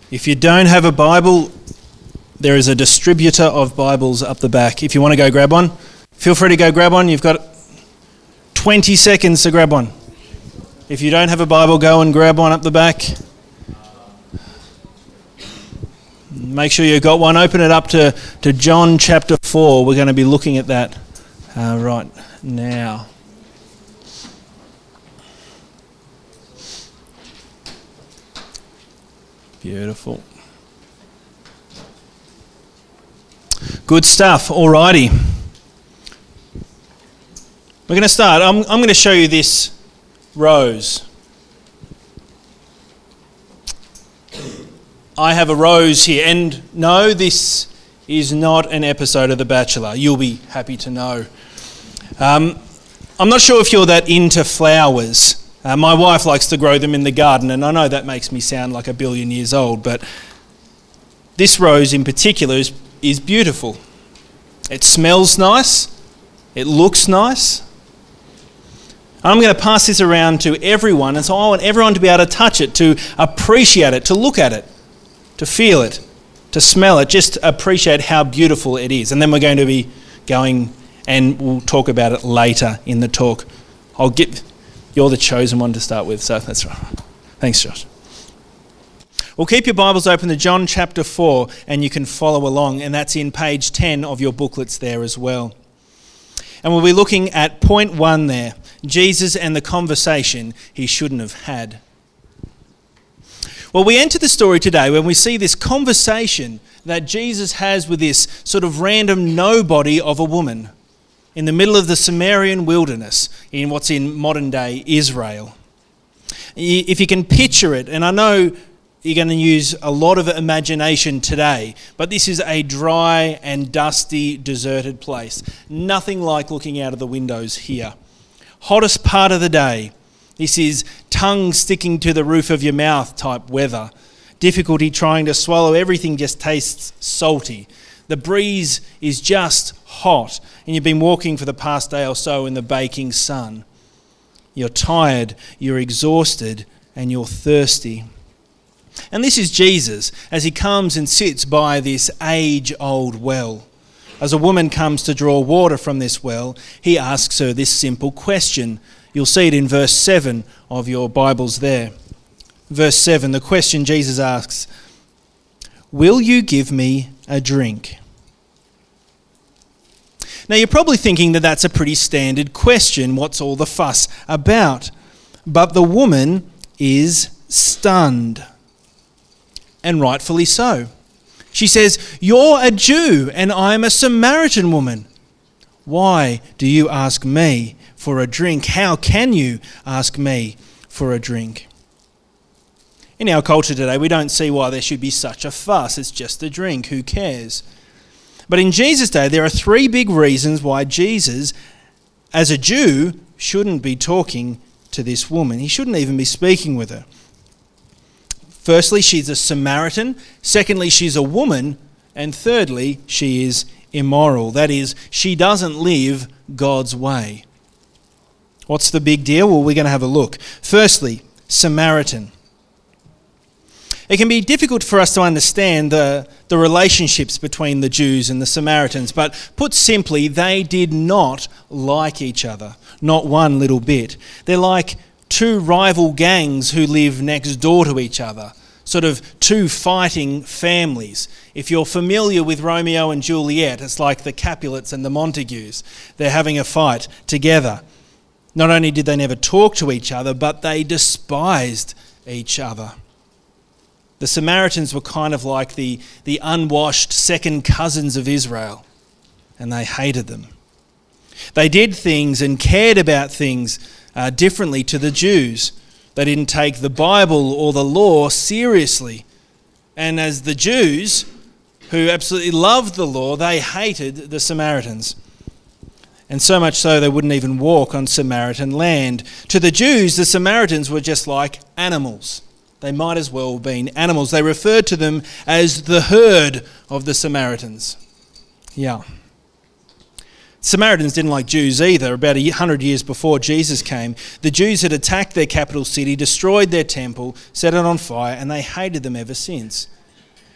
If you don't have a Bible, there is a distributor of Bibles up the back. If you want to go grab one, feel free to go grab one. You've got 20 seconds to grab one. If you don't have a Bible, go and grab one up the back. Make sure you've got one. Open it up to John chapter 4. We're going to be looking at that right now. Beautiful. Good stuff. Alrighty. We're going to start. I'm going to show you this rose. I have a rose here, and no, this is not an episode of The Bachelor. You'll be happy to know. I'm not sure if you're that into flowers. My wife likes to grow them in the garden, and I know that makes me sound like a billion years old, but this rose in particular is beautiful. It smells nice. It looks nice. I'm going to pass this around to everyone, and so I want everyone to be able to touch it, to appreciate it, to look at it, to feel it, to smell it, just appreciate how beautiful it is. And then we're going to be going and we'll talk about it later in the talk. You're the chosen one to start with, so that's right. Thanks, Josh. Well, keep your Bibles open to John chapter 4 and you can follow along, and that's in page 10 of your booklets there as well. And we'll be looking at point 1 there, Jesus and the conversation he shouldn't have had. Well, we enter the story today when we see this conversation that Jesus has with this sort of random nobody of a woman in the middle of the Samaritan wilderness in what's in modern day Israel. If you can picture it, and I know you're going to use a lot of imagination today, but this is a dry and dusty, deserted place. Nothing like looking out of the windows here. Hottest part of the day. This is tongue sticking to the roof of your mouth type weather. Difficulty trying to swallow, everything just tastes salty. The breeze is just hot, and you've been walking for the past day or so in the baking sun. You're tired, you're exhausted, and you're thirsty. And this is Jesus as he comes and sits by this age-old well. As a woman comes to draw water from this well, he asks her this simple question. You'll see it in verse 7 of your Bibles there. Verse 7, the question Jesus asks, "Will you give me a drink?" Now you're probably thinking that that's a pretty standard question. What's all the fuss about? But the woman is stunned. And rightfully so. She says, "You're a Jew and I'm a Samaritan woman. Why do you ask me for a drink? How can you ask me for a drink?" In our culture today, we don't see why there should be such a fuss. It's just a drink. Who cares? But in Jesus' day, there are 3 big reasons why Jesus, as a Jew, shouldn't be talking to this woman. He shouldn't even be speaking with her. Firstly, she's a Samaritan. Secondly, she's a woman. And thirdly, she is immoral. That is, she doesn't live God's way. What's the big deal? Well, we're going to have a look. Firstly, Samaritan. It can be difficult for us to understand the relationships between the Jews and the Samaritans, but put simply, they did not like each other, not one little bit. They're like 2 rival gangs who live next door to each other, sort of 2 fighting families. If you're familiar with Romeo and Juliet, it's like the Capulets and the Montagues. They're having a fight together. Not only did they never talk to each other, but they despised each other. The Samaritans were kind of like the unwashed second cousins of Israel, and they hated them. They did things and cared about things differently to the Jews. They didn't take the Bible or the law seriously. And as the Jews, who absolutely loved the law, they hated the Samaritans. And so much so they wouldn't even walk on Samaritan land. To the Jews, the Samaritans were just like animals. They might as well have been animals. They referred to them as the herd of the Samaritans. Yeah. Samaritans didn't like Jews either. About 100 years before Jesus came, the Jews had attacked their capital city, destroyed their temple, set it on fire, and they hated them ever since.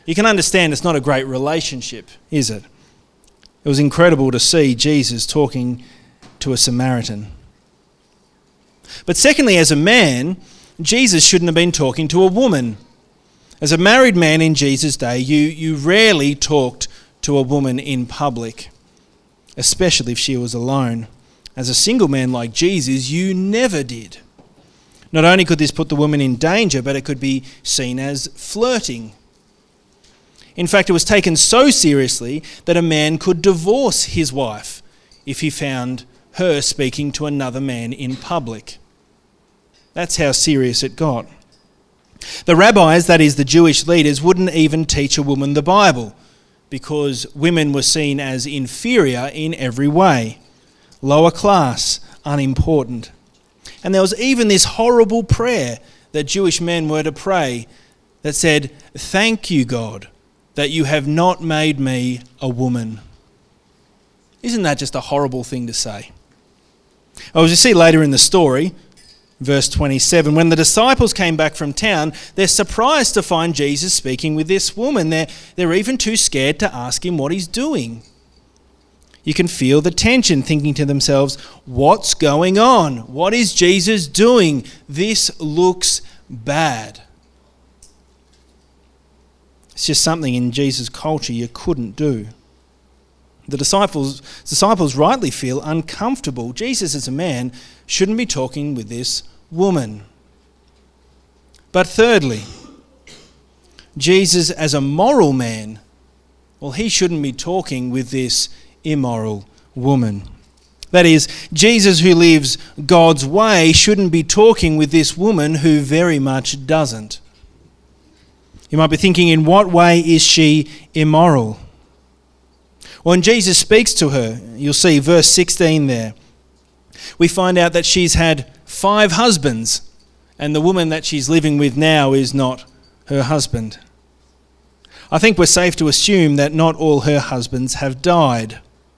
You can understand it's not a great relationship, is it? It was incredible to see Jesus talking to a Samaritan. But secondly, as a man, Jesus shouldn't have been talking to a woman. As a married man in Jesus' day, you rarely talked to a woman in public, especially if she was alone. As a single man like Jesus, you never did. Not only could this put the woman in danger, but it could be seen as flirting. In fact, it was taken so seriously that a man could divorce his wife if he found her speaking to another man in public. That's how serious it got. The rabbis, that is the Jewish leaders, wouldn't even teach a woman the Bible because women were seen as inferior in every way, lower class, unimportant. And there was even this horrible prayer that Jewish men were to pray that said, "Thank you, God, that you have not made me a woman." Isn't that just a horrible thing to say? As you see later in the story, verse 27, when the disciples came back from town, they're surprised to find Jesus speaking with this woman. They're even too scared to ask him what he's doing. You can feel the tension, thinking to themselves, what's going on? What is Jesus doing? This looks bad. It's just something in Jesus' culture you couldn't do. The disciples rightly feel uncomfortable. Jesus, as a man, shouldn't be talking with this woman. But thirdly, Jesus, as a moral man, well, he shouldn't be talking with this immoral woman. That is, Jesus, who lives God's way, shouldn't be talking with this woman who very much doesn't. You might be thinking, in what way is she immoral? When Jesus speaks to her, you'll see verse 16 there, we find out that she's had 5 husbands, and the woman that she's living with now is not her husband. I think we're safe to assume that not all her husbands have died.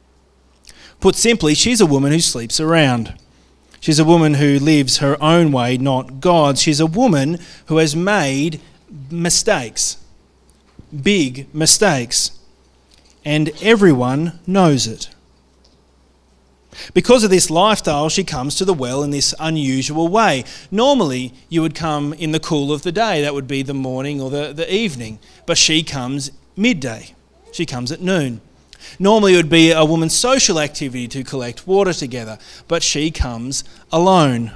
Put simply, she's a woman who sleeps around. She's a woman who lives her own way, not God's. She's a woman who has made mistakes, big mistakes, and everyone knows it. Because of this lifestyle, she comes to the well in this unusual way. Normally, you would come in the cool of the day. That would be the morning or the evening. But she comes midday. She comes at noon. Normally, it would be a woman's social activity to collect water together. But she comes alone.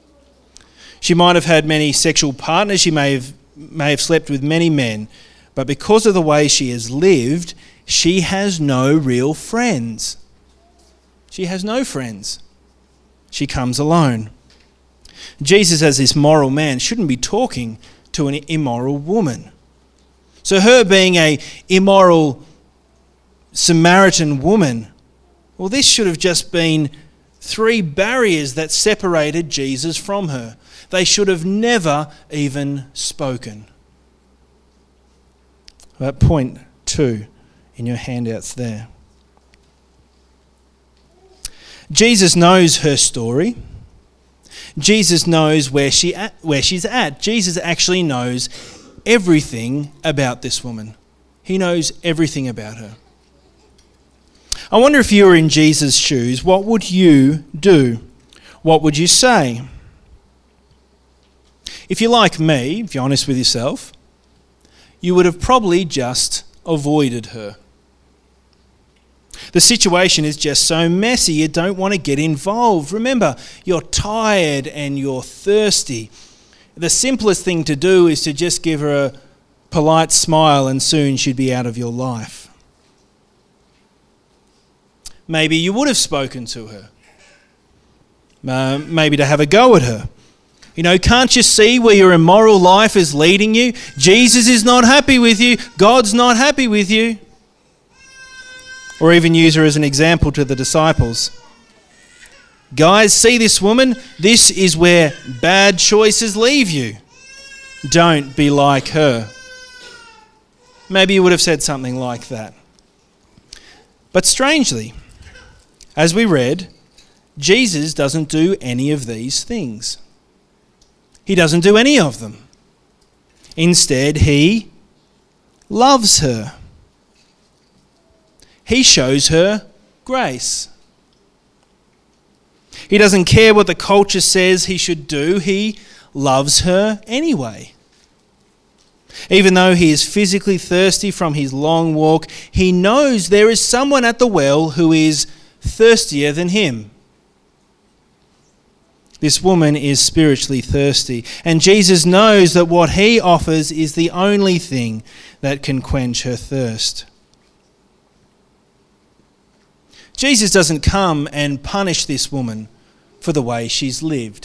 She might have had many sexual partners. She may have slept with many men. But because of the way she has lived, she has no real friends. She has no friends. She comes alone. Jesus, as this moral man, shouldn't be talking to an immoral woman. So her being an immoral Samaritan woman, well, this should have just been 3 barriers that separated Jesus from her. They should have never even spoken. But point 2 in your handouts there. Jesus knows her story. Jesus knows where she's at. Jesus actually knows everything about this woman. He knows everything about her. I wonder if you were in Jesus' shoes, what would you do? What would you say? If you're like me, if you're honest with yourself, you would have probably just avoided her. The situation is just so messy, you don't want to get involved. Remember, you're tired and you're thirsty. The simplest thing to do is to just give her a polite smile and soon she'd be out of your life. Maybe you would have spoken to her. Maybe to have a go at her. You know, can't you see where your immoral life is leading you? Jesus is not happy with you. God's not happy with you. Or even use her as an example to the disciples. Guys, see this woman? This is where bad choices leave you. Don't be like her. Maybe you would have said something like that. But strangely, as we read, Jesus doesn't do any of these things. He doesn't do any of them. Instead, he loves her. He shows her grace. He doesn't care what the culture says he should do. He loves her anyway. Even though he is physically thirsty from his long walk, he knows there is someone at the well who is thirstier than him. This woman is spiritually thirsty, and Jesus knows that what he offers is the only thing that can quench her thirst. Jesus doesn't come and punish this woman for the way she's lived.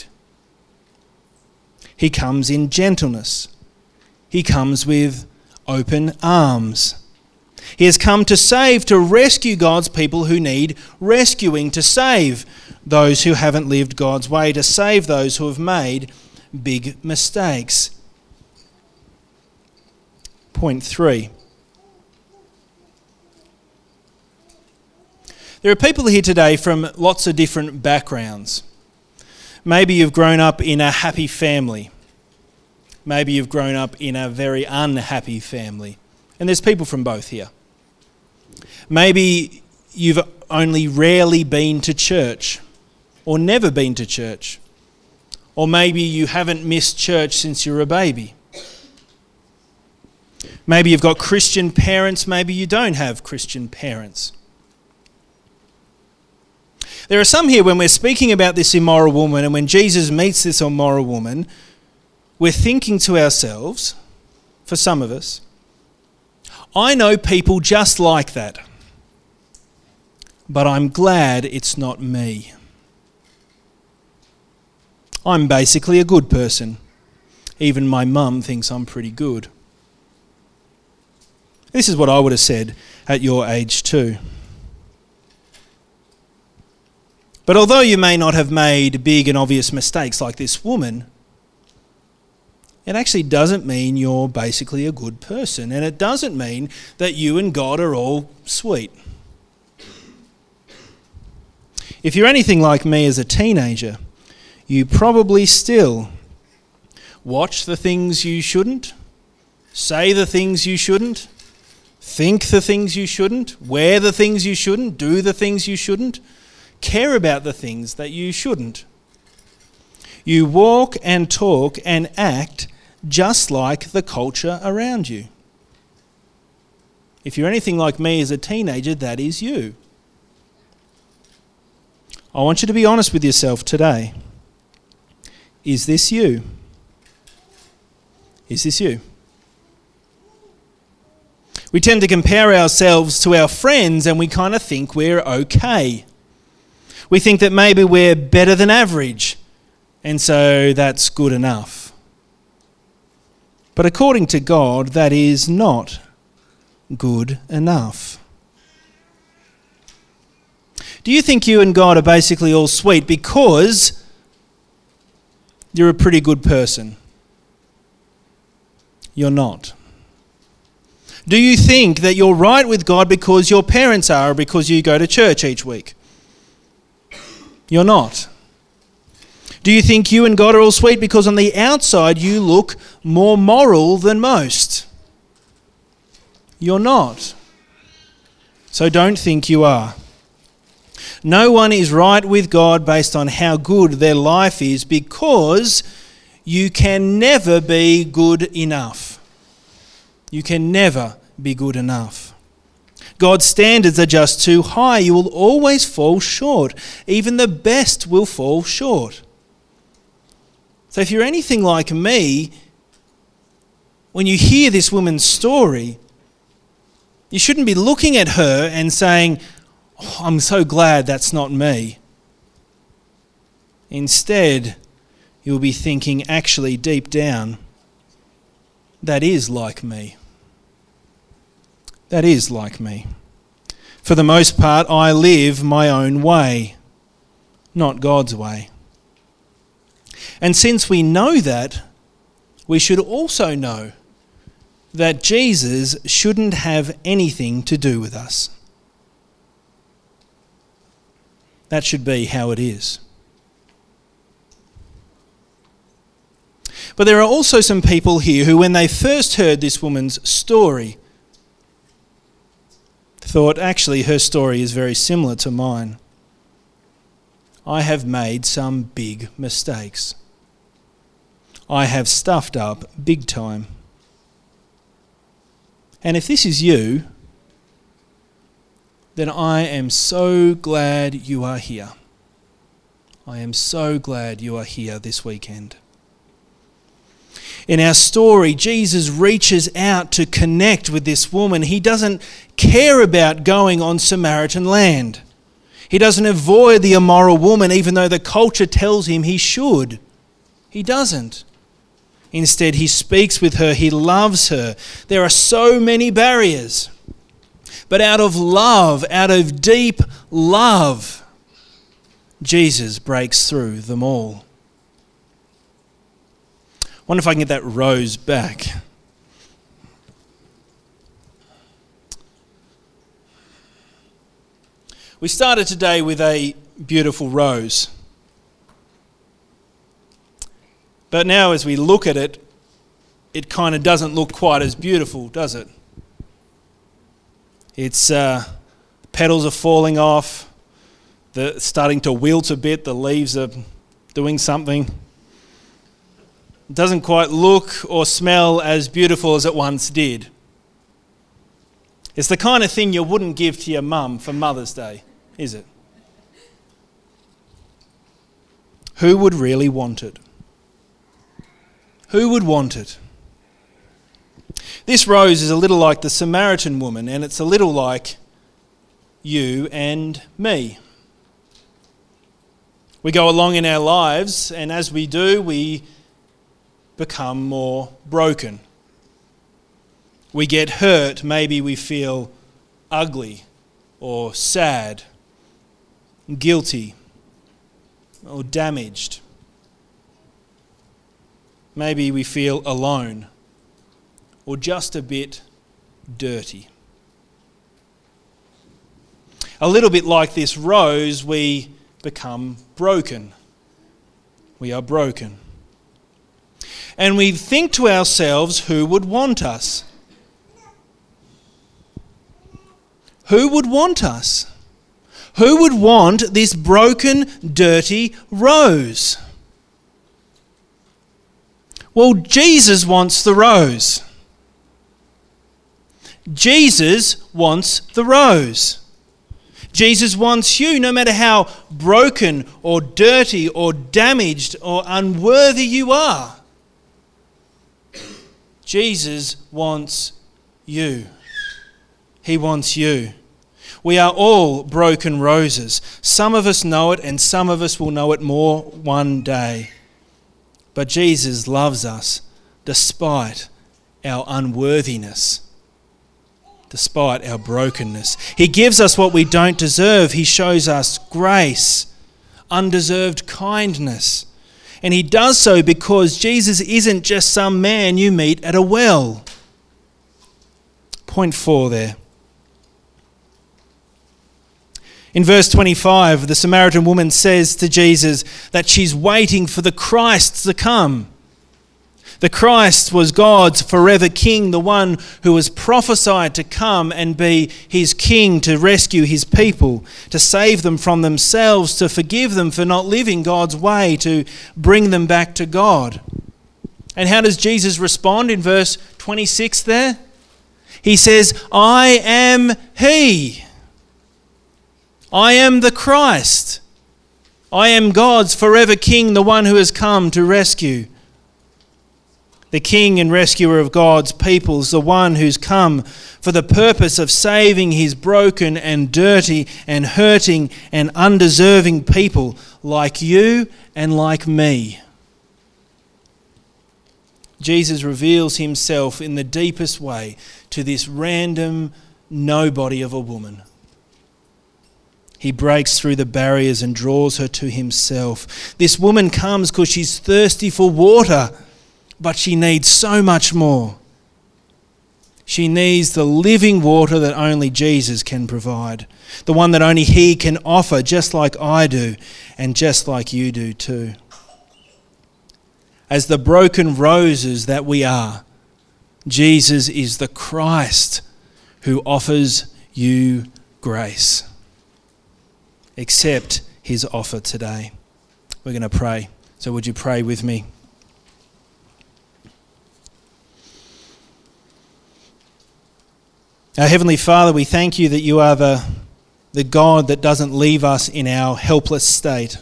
He comes in gentleness. He comes with open arms. He has come to save, to rescue God's people who need rescuing, to save those who haven't lived God's way, to save those who have made big mistakes. Point 3. There are people here today from lots of different backgrounds. Maybe you've grown up in a happy family. Maybe you've grown up in a very unhappy family. And there's people from both here. Maybe you've only rarely been to church or never been to church. Or maybe you haven't missed church since you were a baby. Maybe you've got Christian parents, maybe you don't have Christian parents. There are some here when we're speaking about this immoral woman and when Jesus meets this immoral woman, we're thinking to ourselves, for some of us, I know people just like that, but I'm glad it's not me. I'm basically a good person. Even my mum thinks I'm pretty good. This is what I would have said at your age too. But although you may not have made big and obvious mistakes like this woman, it actually doesn't mean you're basically a good person. And it doesn't mean that you and God are all sweet. If you're anything like me as a teenager, you probably still watch the things you shouldn't, say the things you shouldn't, think the things you shouldn't, wear the things you shouldn't, do the things you shouldn't, care about the things that you shouldn't. You walk and talk and act just like the culture around you. If you're anything like me as a teenager, that is you. I want you to be honest with yourself today. Is this you? Is this you? We tend to compare ourselves to our friends and we kind of think we're okay. We think that maybe we're better than average, and so that's good enough. But according to God, that is not good enough. Do you think you and God are basically all sweet because you're a pretty good person? You're not. Do you think that you're right with God because your parents are or because you go to church each week? You're not. Do you think you and God are all sweet because on the outside you look more moral than most? You're not. So don't think you are. No one is right with God based on how good their life is because you can never be good enough. You can never be good enough. God's standards are just too high. You will always fall short. Even the best will fall short. So if you're anything like me, when you hear this woman's story, you shouldn't be looking at her and saying, oh, I'm so glad that's not me. Instead, you'll be thinking, actually, deep down, that is like me. That is like me. For the most part, I live my own way, not God's way. And since we know that, we should also know that Jesus shouldn't have anything to do with us. That should be how it is. But there are also some people here who, when they first heard this woman's story, thought, actually, her story is very similar to mine. I have made some big mistakes. I have stuffed up big time. And if this is you, then I am so glad you are here. I am so glad you are here this weekend. In our story, Jesus reaches out to connect with this woman. He doesn't care about going on Samaritan land. He doesn't avoid the immoral woman, even though the culture tells him he should. He doesn't. Instead, he speaks with her. He loves her. There are so many barriers. But out of love, out of deep love, Jesus breaks through them all. I wonder if I can get that rose back. We started today with a beautiful rose. But now as we look at it, it kind of doesn't look quite as beautiful, does it? Its petals are falling off, they're starting to wilt a bit, the leaves are doing something. It doesn't quite look or smell as beautiful as it once did. It's the kind of thing you wouldn't give to your mum for Mother's Day, is it? Who would really want it? Who would want it? This rose is a little like the Samaritan woman, and it's a little like you and me. We go along in our lives, and as we do, we become more broken. We get hurt, maybe we feel ugly or sad, guilty or damaged. Maybe we feel alone or just a bit dirty. A little bit like this rose, we become broken. We are broken. And we think to ourselves, who would want us? Who would want us? Who would want this broken, dirty rose? Well, Jesus wants the rose. Jesus wants the rose. Jesus wants you, no matter how broken or dirty or damaged or unworthy you are. Jesus wants you. He wants you. We are all broken roses. Some of us know it, and some of us will know it more one day. But Jesus loves us despite our unworthiness, despite our brokenness. He gives us what we don't deserve. He shows us grace, undeserved kindness. And he does so because Jesus isn't just some man you meet at a well. Point 4 there. In verse 25, the Samaritan woman says to Jesus that she's waiting for the Christ to come. The Christ was God's forever king, the one who was prophesied to come and be his king, to rescue his people, to save them from themselves, to forgive them for not living God's way, to bring them back to God. And how does Jesus respond in verse 26 there? He says, I am he. I am the Christ. I am God's forever king, the one who has come to rescue. The king and rescuer of God's people is the one who's come for the purpose of saving his broken and dirty and hurting and undeserving people like you and like me. Jesus reveals himself in the deepest way to this random nobody of a woman. He breaks through the barriers and draws her to himself. This woman comes because she's thirsty for water, but she needs so much more. She needs the living water that only Jesus can provide, the one that only he can offer, just like I do and just like you do too. As the broken roses that we are, Jesus is the Christ who offers you grace. Accept his offer today. We're going to pray. So would you pray with me? Our Heavenly Father, we thank you that you are the God that doesn't leave us in our helpless state,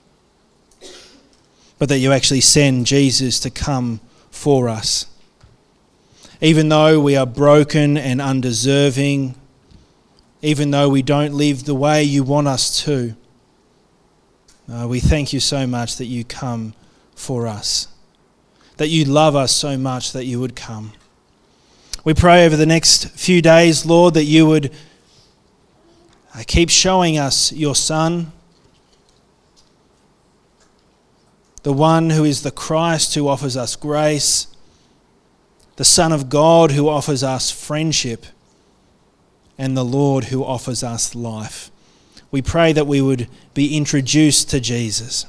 but that you actually send Jesus to come for us. Even though we are broken and undeserving, even though we don't live the way you want us to, we thank you so much that you come for us, that you love us so much that you would come. We pray over the next few days, Lord, that you would keep showing us your Son, the one who is the Christ who offers us grace, the Son of God who offers us friendship, and the Lord who offers us life. We pray that we would be introduced to Jesus.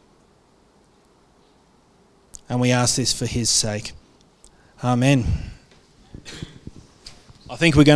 And we ask this for his sake. Amen. I think we're going